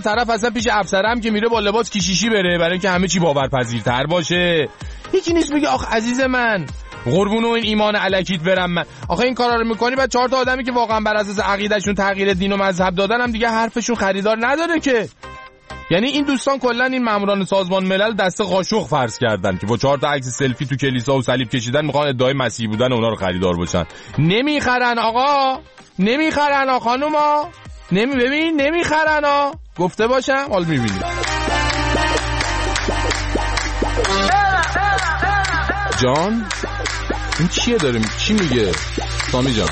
طرف اصلا پیش افسرم که میره با لباس کشیشی بره برای اینکه همه چی باورپذیرتر باشه. یکی نیست بگه آخ عزیز من قربون این ایمان الکیت برم من. آخه این کارا رو میکنی بعد 4 تا آدمی که واقعا بر اساس عقیدهشون تغییر دین و مذهب دادن هم دیگه حرفشون خریدار نداره که. یعنی این دوستان کلا این ماموران سازمان ملل دست قاشق فرض کردن که با 4 تا عکس سلفی تو کلیسا و صلیب کشیدن میخوان ادعای مسیح بودن اونا رو خریدار باشن. نمیخرن آقا، نمیخرن خانوما، ببین نمیخرن ها. گفته باشم حال میبینی. جان این چیه داره چی میگه سامی جان؟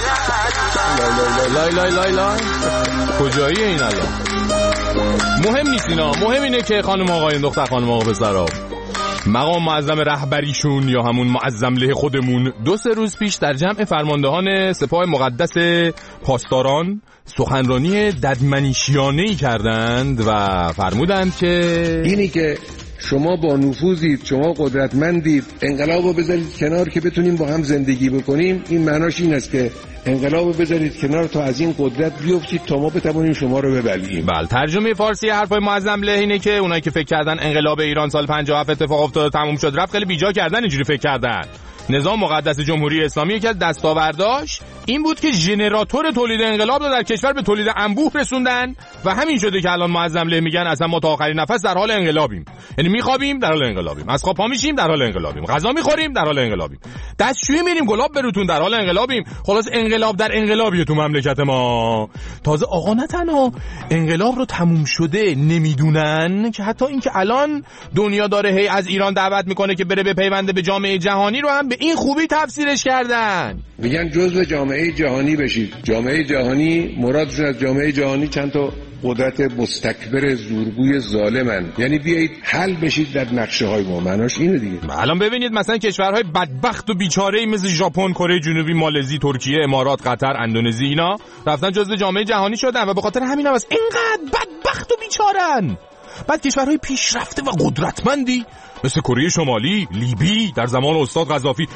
لای لای لای لای کجاییه این الان؟ مهم نیست اینا، مهم اینه که خانم آقایون دختر خانم آقا پسرا مقام معظم رهبریشون یا همون معظم له خودمون 2-3 روز پیش در جمع فرماندهان سپاه مقدس پاسداران سخنرانی ددمنشیانه‌ای کردند و فرمودند که اینی که شما با نفوذید، شما قدرتمندید، انقلابو بذارید کنار که بتونیم با هم زندگی بکنیم. این معناش این است که انقلابو بذارید کنار تا از این قدرت بیفتید تا ما بتوانیم شما رو ببلعیم. بله، ترجمه فارسی حرفای معظم له اینه که اونایی که فکر کردن انقلاب ایران سال 57 اتفاق افتاد تموم شد رفت، خیلی بیجا کردن اینجوری فکر کردن. نظام مقدس جمهوری اسلامی که دستاورداش این بود که ژنراتور تولید انقلاب رو در کشور به تولید انبوه رسوندن و همین شده که الان معظم له میگن اصلا ما تا آخرین نفس در حال انقلابیم. یعنی میخوابیم در حال انقلابیم، از خواب پا میشیم در حال انقلابیم، غذا میخوریم در حال انقلابیم، دستشویی میریم گلاب بروتون در حال انقلابیم. خلاص انقلاب در انقلابیه تو مملکت ما. تازه آقا نه تنها انقلاب رو تموم شده نمیدونن که حتی اینکه الان دنیا داره هی از ایران دعوت میکنه که بره به پیونده به جامعه جهانی رو هم به این خوبی تفسیرش کردن. میگن جزو جامعه جهانی بشید. جامعه جهانی مرادشون از جامعه جهانی چند تا قدرت مستکبر زورگوی ظالمن، یعنی بیایید حل بشید در نقشه های ما. معناش اینه دیگه. الان ببینید مثلا کشورهای بدبخت و بیچاره‌ای مثل ژاپن، کره جنوبی، مالزی، ترکیه، امارات، قطر، اندونزی اینا رفتن جزو جامعه جهانی شدن و به خاطر همین هم است اینقدر بدبخت و بیچارن. بعد کشورهای پیشرفته و قدرتمندی مثل کره شمالی، لیبی در زمان استاد قذافی،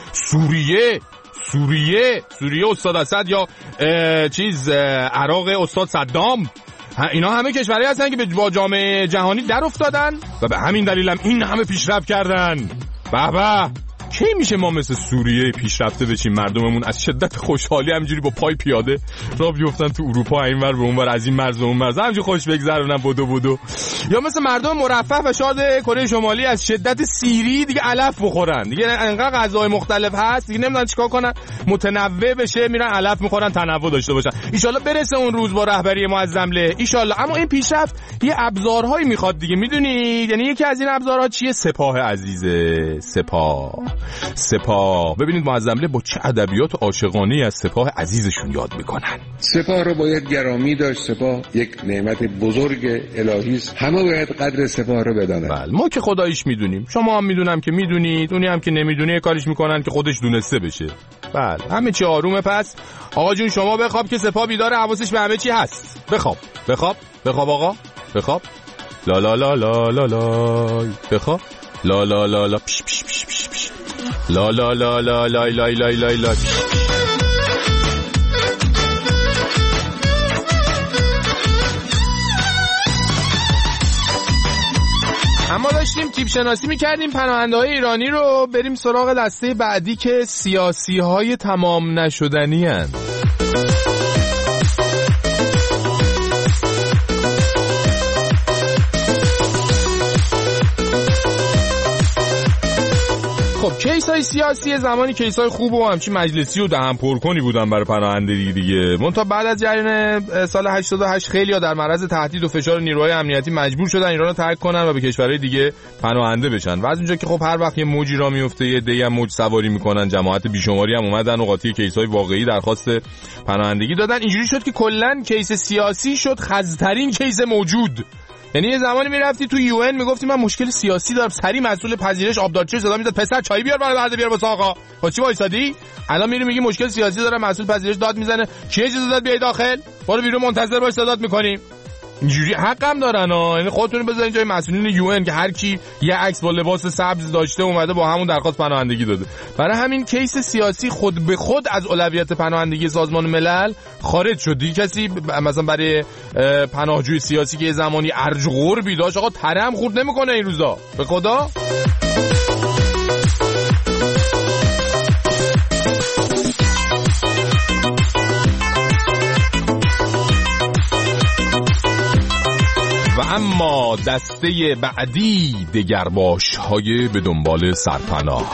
سوریه استاد اسد یا عراق استاد صدام، اینا همه کشورهایی هستن که با جامعه جهانی در افتادن و به همین دلیل هم این همه پیشرفت کردن. به کی میشه ما مثل سوریه پیشرفته بشیم؟ مردممون از شدت خوشحالی همینجوری با پای پیاده راه بیفتن تو اروپا، اینور به اونور، از این مرز به اون مرز، همینجوری خوش بگذرونن بدو. یا مثل مردم مرفه و شاد کره شمالی از شدت سیری دیگه علف بخورن، دیگه انقدر غذای مختلف هست دیگه نمیدونن چیکار کنن، متنوع بشه میرن علف میخورن، تنوع داشته باشن. ان شاءالله برسه اون روز با رهبری معظم له ان شاءالله. اما این پیشرفت یه ابزارهایی میخواد دیگه، میدونید. یعنی یکی از این ابزارها چیه؟ سپاه عزیزه، سپاه. ببینید معظم له با چه ادبیات عاشقانه‌ای از سپاه عزیزشون یاد میکنن. سپاه رو باید گرامی داشت. سپاه یک نعمت بزرگ الهی است. همه باید قدر سپاه رو بدونن. بله، ما که خداییش میدونیم، شما هم میدونم که میدونید، اونی هم که نمیدونه کاریش میکنن که خودش دونسته بشه. بله، همه چی آرومه. پس آقا جون شما بخواب که سپاه بیداره، حواسش به همه چی هست. بخواب آقا، بخواب. لا لا لا لا لا لا، بخواب. لا لا لا لا پیش پیش پیش پیش پیش. لا لا لا لا لا لا لا لا لا. اما داشتیم تیپ شناسی میکردیم پناهنده‌های ایرانی رو، بریم سراغ دسته بعدی که سیاسی‌های تمام نشدنی هستند. خب کیسای سیاسی زمانی کیسای خوب و همچین مجلسی و دهن پرکنی بودن برای پناهندگی دیگه. منتها بعد از جریان سال 88 خیلی‌ها در معرض تهدید و فشار نیروهای امنیتی مجبور شدن ایران رو ترک کنن و به کشورهای دیگه پناهنده بشن. و از اونجا که خب هر وقت یه موجی را میفته یه دیگه هم موج سواری میکنن، جماعت بیشماری هم اومدن و قاطی کیسای واقعی درخواست پناهندگی دادن. اینجوری شد که کلا کیس سیاسی شد خزترین کیس موجود. یعنی یه زمانی میرفتی تو UN میگفتی من مشکل سیاسی دارم، سری مسئول پذیرش آبدارچی صدا میزد پسر چای بیار برات بیار واسه آقا. با چی وایسادی؟ الان میری میگی مشکل سیاسی دارم، مسئول پذیرش داد میزنه، چه اجازه داد بیای داخل؟ برو بیرون منتظر باش صدات میکنیم. اینجوری حق هم دارن ها. یعنی خودتون بذارین جای مسئولین UN که هر کی یه عکس با لباس سبز داشته اومده با همون درخواست پناهندگی داده. برای همین کیس سیاسی خود به خود از اولویت پناهندگی سازمان ملل خارج شد. دیگه کسی مثلا برای پناهجوی سیاسی که یه زمانی ارج و قربی داشت آقا ترم خورد نمیکنه این روزا به خدا. و اما دسته بعدی دگرباش‌های به دنبال سرپناه.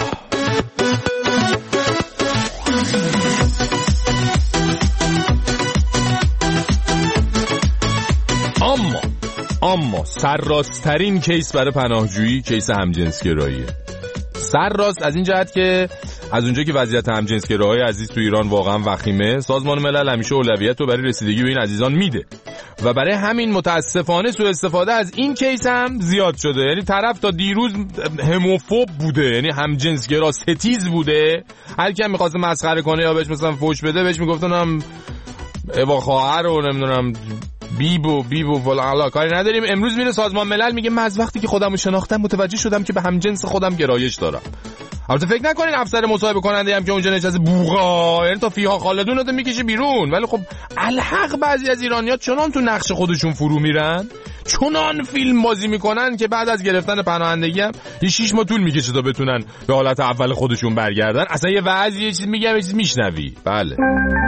اما سرراست‌ترین کیس برای پناهجویی کیس همجنسگراییه. سرراست از این جهت که از اونجا که وضعیت همجنسگراهای عزیز تو ایران واقعا وخیمه، سازمان ملل همیشه اولویت رو برای رسیدگی به این عزیزان میده و برای همین متاسفانه سوء استفاده از این کیس هم زیاد شده. یعنی طرف تا دیروز هموفوب بوده، یعنی همجنسگرا ستیز بوده، هر کی می‌خواد مسخره کنه یا بهش مثلا فوش بده بهش میگفتن اوا خواهر رو نمیدونم بیبو فلان کاری نداریم. امروز میره سازمان ملل میگه من از وقتی که خودمو شناختم متوجه شدم که به همجنس خودم گرایش دارم. البته فکر نکنین افسر مصاحبه کننده هم که اونجا نشسته بوقا یعنی تا فیها خالدون رو میکشه بیرون، ولی خب الحق بعضی از ایرانی‌ها چنان تو نقش خودشون فرو میرن، چنان فیلم بازی میکنن که بعد از گرفتن پناهندگی هم یه 6 ماه طول میکشه تا بتونن به حالت اول خودشون برگردن. اصلا یه وضعی یه چیز میگم یه چیز میشنوی. بله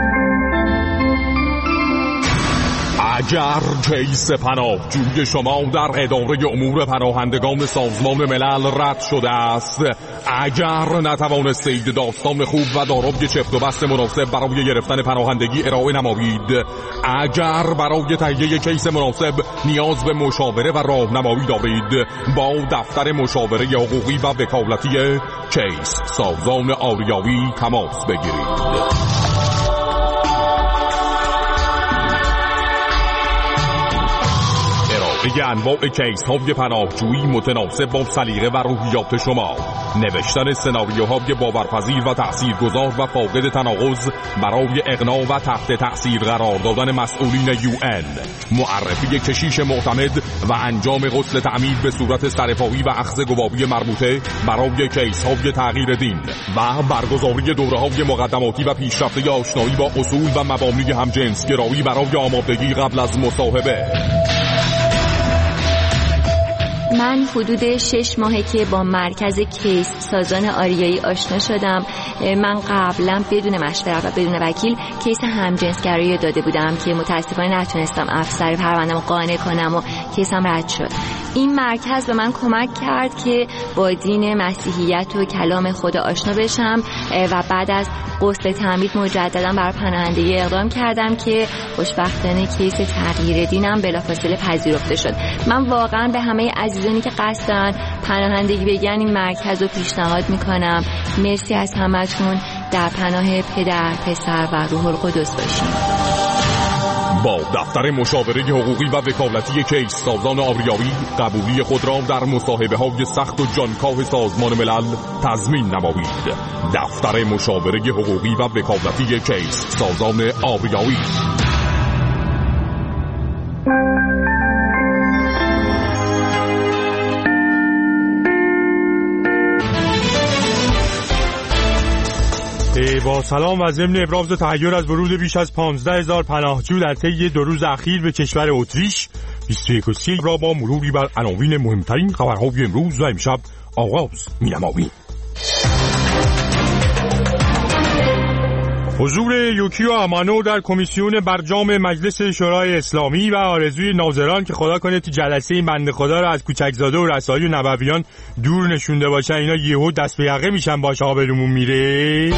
اگر کیس پناهجوی شما در اداره امور پناهندگان سازمان ملل رد شده است، اگر نتوانستید داستان خوب و دارای چفت و بست مناسب برای گرفتن پناهندگی ارائه نمایید، اگر برای تهیه کیس مناسب نیاز به مشاوره و راهنمایی دارید، با دفتر مشاوره حقوقی و وکالتی کیس سازان آریایی تماس بگیرید. دیگه انواع کیس های پناهجویی متناسب با سلیقه و روحیات شما، نوشتن سناریوهای باورپذیر و تاثیرگذار و فاقد تناقض برای اقناع و تحت تأثیر قرار دادن مسئولین UN، معرفی کشیش معتمد و انجام غسل تعمید به صورت سرپایی و اخذ گواهی مربوطه برای کیس های تغییر دین و برگزاری دوره‌های مقدماتی و پیشرفته آشنایی با اصول و مبانی همجنسگرایی برای آمادگی قبل از مصاحبه. من حدود 6 ماهه که با مرکز کیس سازان آریایی آشنا شدم. من قبلا بدون مشورت و بدون وکیل کیس همجنسگرایی داده بودم که متاسفانه نتونستم افسر پرونده‌مو قانع کنم و کیسم رد شد. این مرکز به من کمک کرد که با دین مسیحیت و کلام خدا آشنا بشم و بعد از غسل تعمید مجددا برای پناهندگی اقدام کردم که خوشبختانه کیس تغییر دینم بلافاصله پذیرفته شد. من واقعا به همه عزیزانی که قصد دارن پناهندگی بگیرن این مرکز رو پیشنهاد میکنم. مرسی از همتون. در پناه پدر، پسر و روح القدس باشید. با دفتر مشاوره حقوقی و وکالتی کیس سازان آریایی قبولی خود را در مصاحبه های سخت و جانکاه سازمان ملل تضمین نمایید. دفتر مشاوره حقوقی و وکالتی کیس سازان آریایی. با سلام و ضمن ابراز تحیر از ورود بیش از 15,000 پناهجو در طی 2 روز اخیر به کشور اتریش 21 را با مروری بر عناوین مهمترین خبرهای امروز و امشب آغاز می‌نماییم. حضور یوکیو امانو در کمیسیون برجام مجلس شورای اسلامی و آرزوی ناظران که خدا کنه تو جلسه بنده خدا را از کوچکزاده و رسایی و نبویان دور نشونده باشن، اینا یهو دست به یقه میشن باشه آبرومون میره.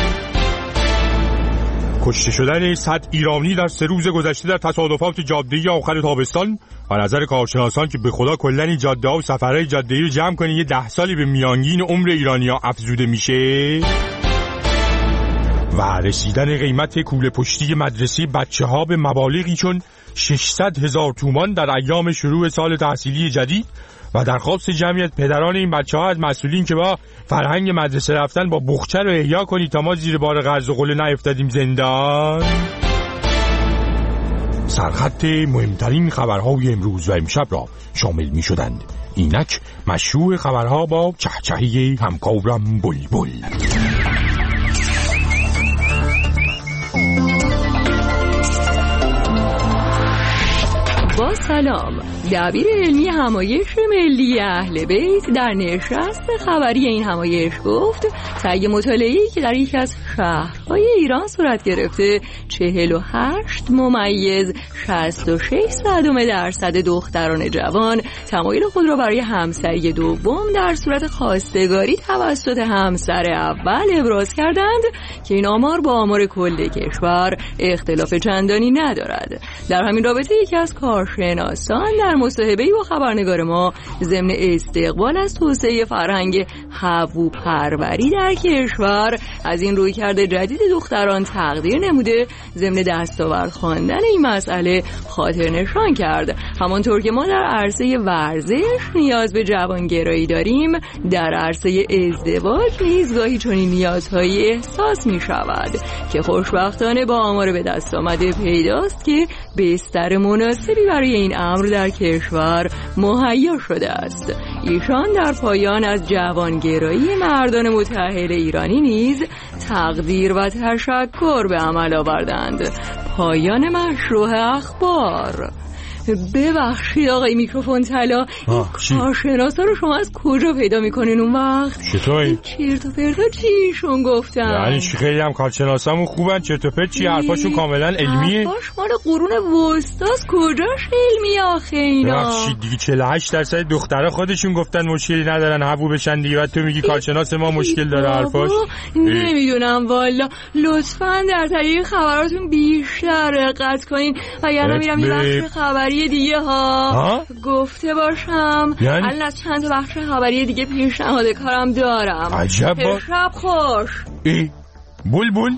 کشته شدن 100 ایرانی در 3 روز گذشته در تصادفات جاده‌ای آخر تابستان و نظر کارشناسان که به خدا کلا این جاده‌ها و سفرهای جاده‌ای رو جمع کنین یه 10 سالی به میانگین عمر ایرانی‌ها افزوده میشه. و رسیدن قیمت کوله پشتی مدرسه بچه‌ها به مبالغی چون 600,000 تومان در ایام شروع سال تحصیلی جدید و درخواست جمعیت پدران این بچه‌ها از مسئولین که با فرهنگ مدرسه رفتن با بخچه رو احیا کنید تا ما زیر بار قرض و قله نیفتادیم زندان. سرخط مهمترین خبرهای امروز و امشب را شامل می شدند. اینک مشروع خبرها با چهچهی همکارم بلبل. با سلام. دبیر علمی همایش ملی اهل بیت در نشست خبری این همایش گفت طی مطالعه‌ای که در یکی از شهرهای ایران صورت گرفته 48.66% دختران جوان تمایل خود را برای همسری دوم در صورت خواستگاری توسط همسر اول ابراز کردند که این آمار با آمار کل کشور اختلاف چندانی ندارد. در همین رابطه یکی از کارشناسان در مصاحبه‌ای با خبرنگار ما ضمن استقبال از توسعه فرهنگ هووپروری در کشور از این رویکرد جدید دختران تقدیر نموده ضمن دستاورد خواندن این مسئله خاطر نشان کرد. همانطور که ما در عرصه ورزش نیاز به جوانگرایی داریم، در عرصه ازدواج نیز گاهی چنین نیازهایی احساس می شود که خوشبختانه با آمار به دست آمده پیداست که بستر مناسبی برای این امر در کشور مهیا شده است. ایشان در پایان از جوانگرایی مردان متأهل ایرانی نیز تقدیر و تشکر به عمل آوردند. پایان مشروع اخبار. ببخشید آقای میکروفون طلا، کارشناسا رو شما از کجا پیدا میکنین اون وقت؟ چطوری؟ چرت و پرتا چیشون گفتن؟ یعنی چی؟ خیلی هم کارشناسامون خوبن. چرت و پرت چی؟ حرفاشون کاملا علمیه. حرفاش مال قرون وسطاست، کجاش علمیه آخه اینا؟ ببخشید دیگه 48% دخترها خودشون گفتن مشکلی ندارن هوو بشن دیگه، بعد تو میگی کارشناس ما مشکل داره حرفاش؟ نمیدونم والا. لطفاً در طریق خبراتون بیشتر دقت کنین وگرنه میرم یه بخش خبری دیگه ها گفته باشم. یعنی؟ الان از چند تا بخش خبری دیگه پیشنهاد کارم دارم. عجب. شب خوش. بلبل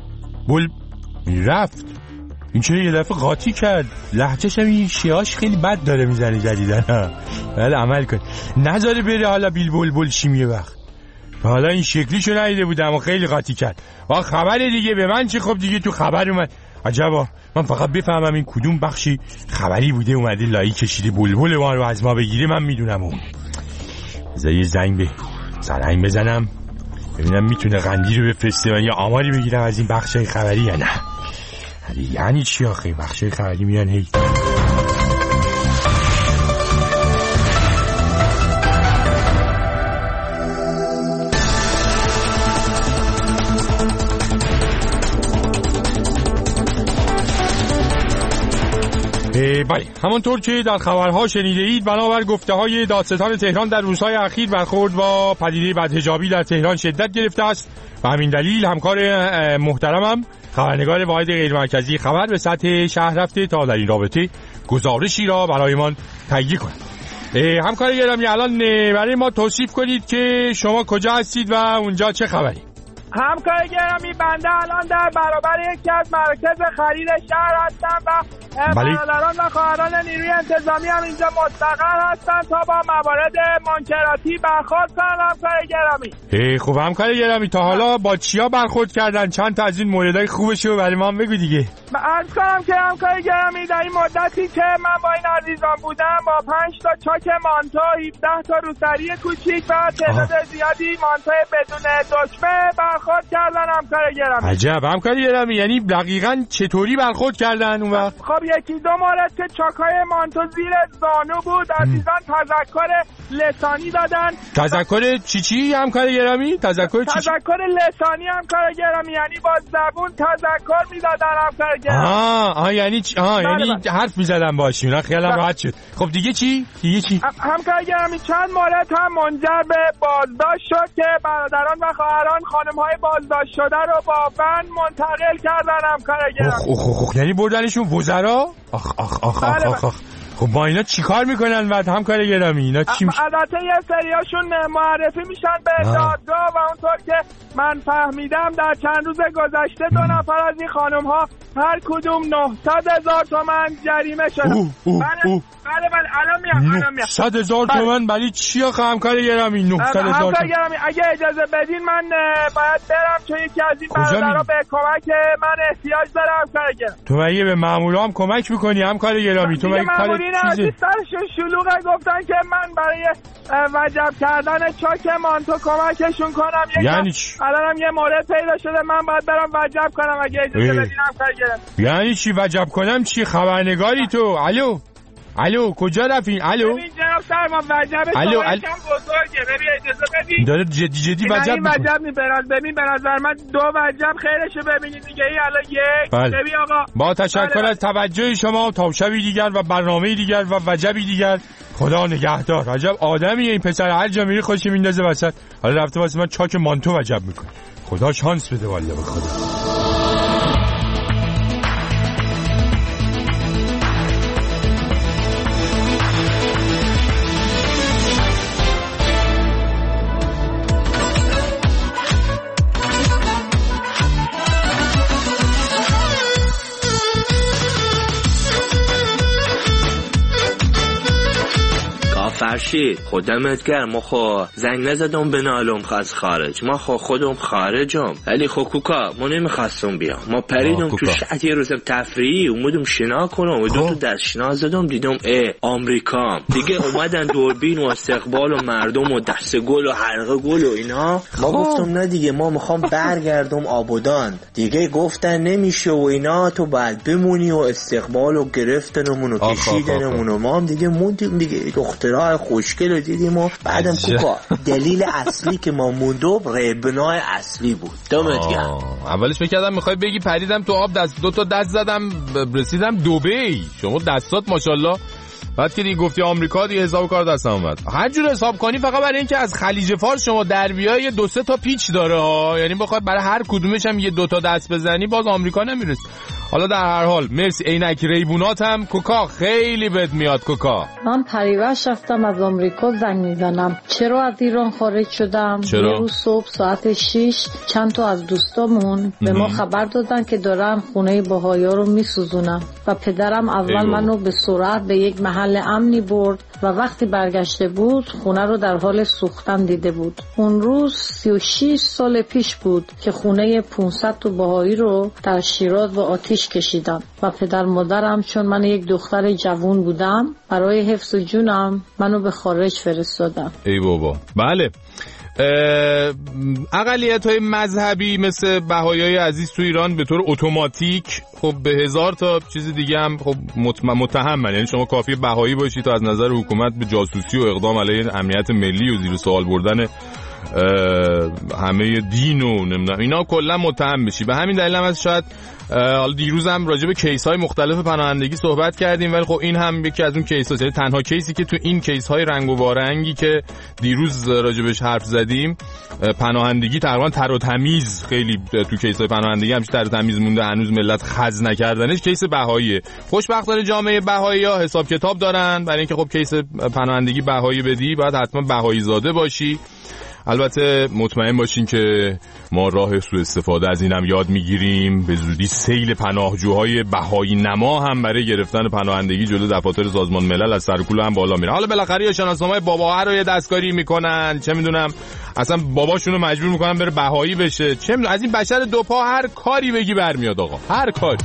رفت. این چرا یه دفعه قاطی کرد؟ لهجه‌ش هم این شیاش خیلی بد داره میزنه جدیدن. ولی عمل کن نذاره بره. حالا بلبل شیمیه وقت حالا این شکلیشو ندیده بودم و خیلی قاطی کرد. با خبر دیگه به من چه؟ خب دیگه تو خبر اومد. عجبا. من فقط بفهمم این کدوم بخشی خبری بوده اومده لایی کشیده بلبل ما رو از ما بگیره من میدونم. اون بذار یه زنگ بزنم ببینم میتونه قندی رو بفرسته من یا آماری بگیرم از این بخشای خبری یا نه. یعنی چی آخه بخشای خبری میان هی بله، همانطور که در خبرها شنیده اید بنابر گفته های دادستان تهران در روزهای اخیر برخورد با پدیده بدحجابی در تهران شدت گرفته است و همین دلیل همکار محترمم خبرنگار واحد غیرمرکزی خبر به سطح شهر رفته تا در این رابطه گزارشی را برایمان تهیه کند. همکار گرامی الان برای ما توصیف کنید که شما کجا هستید و اونجا چه خبری؟ همکار گرامی بنده الان در برابر یکی از مراکز خرید شهر هستم و برادران و خواهران نیروی انتظامی هم اینجا مستقر هستن تا با موارد منکراتی برخورد کنن. همکار گرامی خب همکار گرامی تا حالا با چیا برخورد کردن؟ چند تا از این موردهای خوبشو برای ما هم بگو دیگه. عرض کنم که همکار گرامی در این مدتی که من با این عزیزان بودم با 5 تا چاک مانتو، 17 تا روسری کوچیک و تعداد زیادی مانتو بدون دکمه برخورد کردن. همکار گرامی عجب. همکار گرامی یعنی دقیقاً چطوری برخورد کردن اون وقت؟ خب یکی دو مورد که چاکای مانتو زیر زانو بود عزیزان تذکر لسانی دادن. تذکر چی همکار گرامی؟ تذکر لسانی همکار گرامی یعنی با زبون تذکر میدادن. همکار گرامی یعنی یعنی حرف میزدن باشیم. اینا خیالم راحت شد. خب دیگه چی؟ همکار گرامی چند مورد هم منجر به بازداشت شد که برادران و خواهران خانم‌های بازداشت شده رو با بند منتقل کردن. همکار گرامی یعنی بردنشون وزرا؟ آخ. خب با اینا چی کار میکنن بعد همکار گرامی؟ اینا چی البته یه سریاشون معرفی میشن به دادگاه و اونطور که من فهمیدم در چند روز گذشته 2 نفر از این خانم ها هر کدوم 900,000 تومان جریمه شدن. بله الان میام 900,000 تومان برای چی آخه همکار گرامی؟ 900,000 تومان اگه اجازه بدین من باید برم چون یکی از این برادرها به کمک من احتیاج داره همکار گرامی. تو مگه به مامورا هم کمک میکنی همکار گرامی؟ تو مگه کار چیزی سرشون شلوغه گفتن که من برای وجب کردن چاک مانتو کمکشون کنم. یعنی چی؟ الانم یه مورد پیدا شده من باید برم وجب کنم اگه اجازه بدین همکار گرامی. یعنی چی وجب کنم؟ چی خبرنگاری تو؟ الو کجا رفتین؟ الو ببین جناب سرما وجب شما یکم بزرگه. ببین اجازه بدین داره جدی وجب میکنه. وجب ببین به نظر من 2 وجب خیرشه. ببینید دیگه این الان یک. ببین آقا با تشکر از توجه شما تا شبی دیگر و برنامه دیگر و وجبی دیگر. خدا نگهدار. عجب آدمیه این پسر، هر جا میری خودش میندازه وسط. حالا رفته واسه من چاک مانتو وجب میکنه. خدا شانس بده والله به خدا. فرشید خودمت گرم. ما خو زنگ نزدم به نالم از خارج. ما خودم خارجم. ولی خو کوکا ما نمیخواستم بیام. ما پریدم تو شهر یه روز تفریحی اومدم شنا کنم و 2 تا دست شنا زدم دیدم آمریکا دیگه اومدن دوربین و استقبال و مردم و دست گل و حلقه گل و اینا. ما گفتم نه دیگه ما میخوام برگردم آبادان. دیگه گفتن نمیشه و اینا تو باید بمونی و استقبال و گرفتنمون و کشیدنمون و ما هم دیگه موندیم دیگه. دخترها خوشگل رو دیدیم و بعدم کوکا دلیل اصلی که ما موندم ربنای اصلی بود. دمت گرم. اولش میکردم میخوای بگی پریدم تو آب 2 تا دست زدم رسیدم دبی. شما دستات ماشاءالله. بعد که دیگه گفتی آمریکا دیگه حساب کار دستم اومد. هر جور حساب کنی فقط برای اینکه از خلیج فارس شما در بیای 2-3 تا پیچ داره ها. یعنی بخواد برای هر کدومش هم 1-2 تا دست بزنی باز آمریکا نمیرس. حالا در هر حال مرسی. عینک ریبونات هم کوکا خیلی بد میاد. کوکا من پریوش رفتم از آمریکا زنگ میزنم چرا از ایران خارج شدم. یه روز صبح ساعت 6 چند تا از دوستامون به ما خبر دادن که دارن خونه بهایا رو میسوزونن و پدرم اول منو به سرعت به یک محل امنی برد و وقتی برگشته بود خونه رو در حال سوختن دیده بود. اون روز 36 سال پیش بود که خونه 500 تا بهایی رو در شیراز و آتیش کشیدم و پدر مادرم چون من یک دختر جوان بودم برای حفظ جونم منو به خارج فرستادن. ای بابا. بله اقلیت‌های مذهبی مثل بهاییای عزیز تو ایران به طور اتوماتیک خب به 1000 تا چیز دیگه هم خب متهمن. یعنی شما کافی بهایی باشی تا از نظر حکومت به جاسوسی و اقدام علیه امنیت ملی و زیر سوال بردن همه دین و نمیدونم اینا کلا متهم بشی. به همین دلیل هم از شاید حالا دیروز هم راجع به کیس‌های مختلف پناهندگی صحبت کردیم ولی خب این هم یکی از اون کیس‌هاست. یعنی تنها کیسی که تو این کیس‌های رنگ و وارنگی که دیروز راجع بهش حرف زدیم پناهندگی تقریبا تر و تمیز خیلی تو کیس‌های پناهندگی همش تر و تمیز مونده هنوز ملت خز نکردنش کیس بهاییه. خوشبختانه جامعه بهایی‌ها حساب کتاب دارن برای اینکه خب کیس پناهندگی بهایی بدی باید حتما بهایی زاده باشی. البته مطمئن باشین که ما راه سوء استفاده از اینم یاد میگیریم. به زودی سیل پناهجوهای بهایی نما هم برای گرفتن پناهندگی جلو دفاتر سازمان ملل از سرکوله هم بالا میره. حالا بالاخره یا شناسنامه باباها رو یه دستکاری میکنن چه میدونم اصلا باباشون رو مجبور میکنن بره بهایی بشه چه میدونم از این بشر دو پا هر کاری بگی برمیاد آقا هر کاری.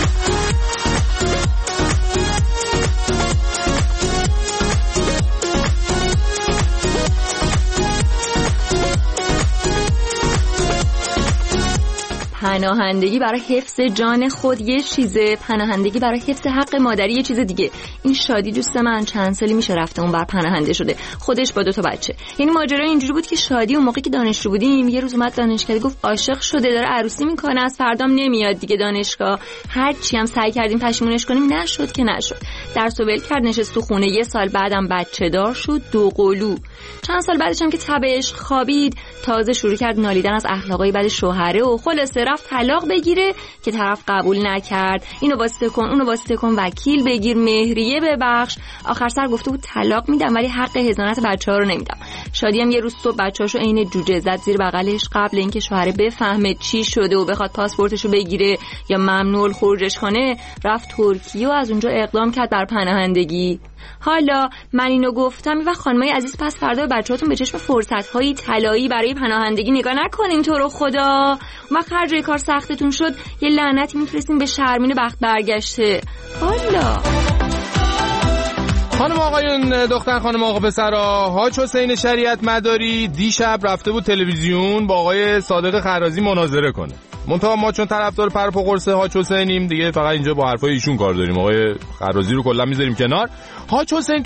پناهندگی برای حفظ جان خود یه چیزه، پناهندگی برای حفظ حق مادری یه چیز دیگه. این شادی دوست من چند سالی میشه رفته اون بر پناهنده شده، خودش با 2 تا بچه. یعنی ماجرا اینجوری بود که شادی اون موقعی که دانشجو بودیم یه روز اومد دانشگاه گفت عاشق شده داره عروسی میکنه از فردام نمیاد دیگه دانشگاه. هر چی هم سعی کردیم پشیمونش کنیم نشد که نشد. درس ول کرد نشست تو خونه. یه سال بعدم بچه دار شد 2 قلو. چند سال بعدش هم که تبش خوابید تازه شروع کرد نالیدن از اخلاقای بد شوهره و خلاصه رفت طلاق بگیره که طرف قبول نکرد. اینو واسطه کن اونو واسطه کن وکیل بگیر مهریه ببخش. آخر سر گفته بود طلاق میدم ولی حق حضانت بچه‌ها رو نمیدم. شادی هم یه روز صبح بچه‌اشو عین جوجه زد زیر بغلش قبل اینکه شوهر بفهمه چی شده و بخواد پاسپورتشو بگیره یا ممنوع الخروجش کنه رفت ترکیه و از اونجا اقدام کرد بر پناهندگی. حالا من اینو گفتم و خانمای عزیز پس فردا بچه‌هاتون به چشم فرصت‌های طلایی برای پناهندگی نگاه نکنین تو رو خدا. ما هر جای کار سختتون شد یه لعنتی میفرستین به شرمین بخت برگشته. حالا خانم آقایون، دختر خانم آقا پسرا، حاج حسین شریعت مداری دیشب رفته بود تلویزیون با آقای صادق خرازی مناظره کنه. منتها ما چون طرفدار پرپا قرص حاج حسینیم دیگه فقط اینجا با حرفای ایشون کار داریم. آقای خرازی رو کلا میذاریم کنار. حاج حسین